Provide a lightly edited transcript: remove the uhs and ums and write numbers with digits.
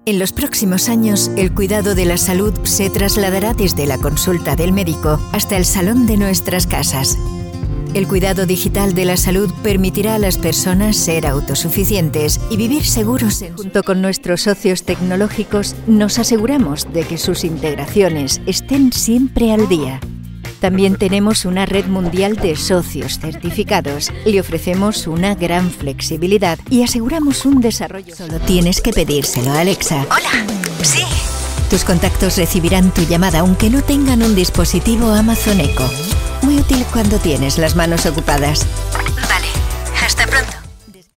En los próximos años, el cuidado de la salud se trasladará desde la consulta del médico hasta el salón de nuestras casas. El cuidado digital de la salud permitirá a las personas ser autosuficientes y vivir seguros. Junto con nuestros socios tecnológicos, nos aseguramos de que sus integraciones estén siempre al día. También tenemos una red mundial de socios certificados. Le ofrecemos una gran flexibilidad y aseguramos un desarrollo. Solo tienes que pedírselo a Alexa. Hola, sí. Tus contactos recibirán tu llamada aunque no tengan un dispositivo Amazon Echo. Muy útil cuando tienes las manos ocupadas.